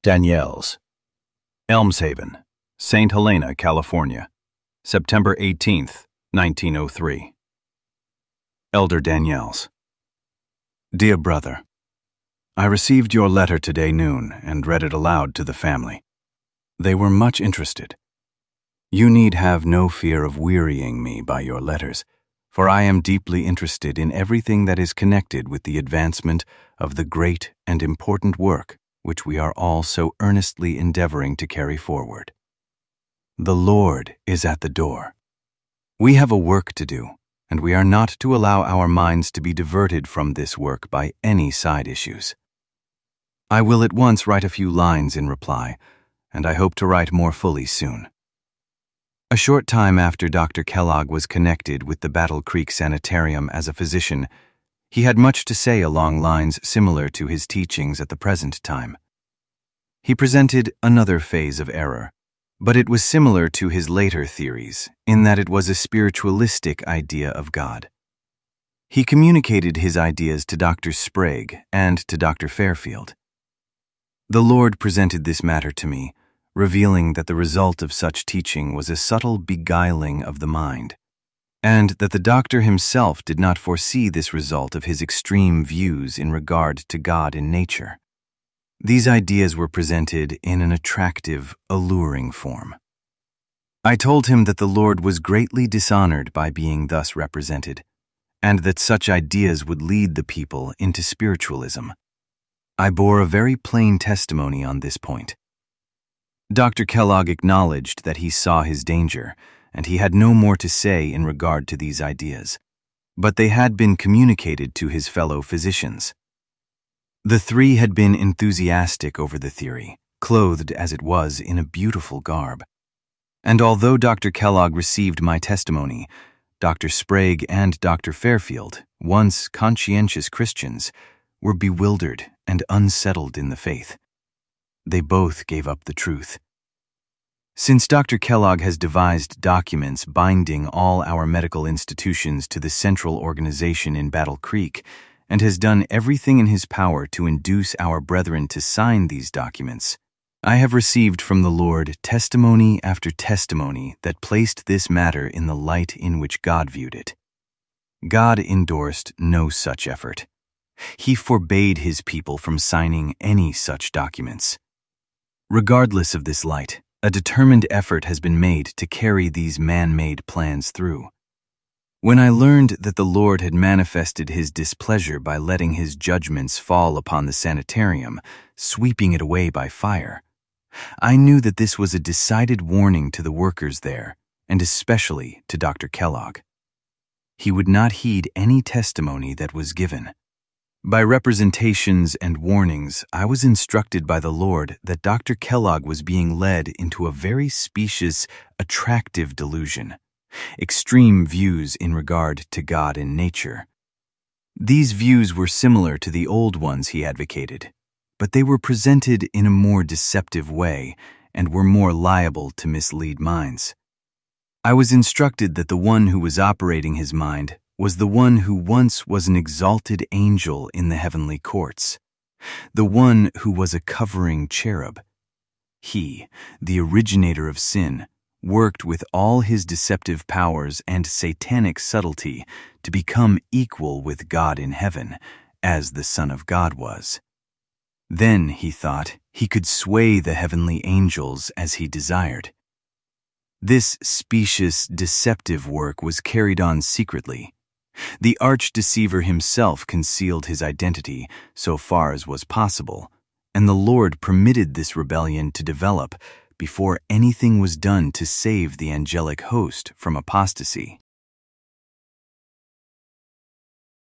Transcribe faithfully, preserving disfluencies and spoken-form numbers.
Danielles. Elmshaven, Saint Helena, California, September eighteenth, nineteen oh three. Elder Danielles. Dear Brother, I received your letter today noon and read it aloud to the family. They were much interested. You need have no fear of wearying me by your letters, for I am deeply interested in everything that is connected with the advancement of the great and important work which we are all so earnestly endeavoring to carry forward. The Lord is at the door. We have a work to do, and we are not to allow our minds to be diverted from this work by any side issues. I will at once write a few lines in reply, and I hope to write more fully soon. A short time after Doctor Kellogg was connected with the Battle Creek Sanitarium as a physician, he had much to say along lines similar to his teachings at the present time. He presented another phase of error, but it was similar to his later theories in that it was a spiritualistic idea of God. He communicated his ideas to Doctor Sprague and to Doctor Fairfield. The Lord presented this matter to me, revealing that the result of such teaching was a subtle beguiling of the mind, and that the doctor himself did not foresee this result of his extreme views in regard to God and nature. These ideas were presented in an attractive, alluring form. I told him that the Lord was greatly dishonored by being thus represented, and that such ideas would lead the people into spiritualism. I bore a very plain testimony on this point. Doctor Kellogg acknowledged that he saw his danger, and he had no more to say in regard to these ideas, but they had been communicated to his fellow physicians. The three had been enthusiastic over the theory, clothed as it was in a beautiful garb. And although Doctor Kellogg received my testimony, Doctor Sprague and Doctor Fairfield, once conscientious Christians, were bewildered and unsettled in the faith. They both gave up the truth. Since Doctor Kellogg has devised documents binding all our medical institutions to the central organization in Battle Creek, and has done everything in his power to induce our brethren to sign these documents, I have received from the Lord testimony after testimony that placed this matter in the light in which God viewed it. God endorsed no such effort. He forbade his people from signing any such documents. Regardless of this light, a determined effort has been made to carry these man-made plans through. When I learned that the Lord had manifested his displeasure by letting his judgments fall upon the sanitarium, sweeping it away by fire, I knew that this was a decided warning to the workers there, and especially to Doctor Kellogg. He would not heed any testimony that was given. By representations and warnings, I was instructed by the Lord that Doctor Kellogg was being led into a very specious, attractive delusion, extreme views in regard to God and nature. These views were similar to the old ones he advocated, but they were presented in a more deceptive way and were more liable to mislead minds. I was instructed that the one who was operating his mind was the one who once was an exalted angel in the heavenly courts, the one who was a covering cherub. He, the originator of sin, worked with all his deceptive powers and satanic subtlety to become equal with God in heaven, as the Son of God was. Then, he thought, he could sway the heavenly angels as he desired. This specious, deceptive work was carried on secretly. The arch-deceiver himself concealed his identity so far as was possible, and the Lord permitted this rebellion to develop before anything was done to save the angelic host from apostasy.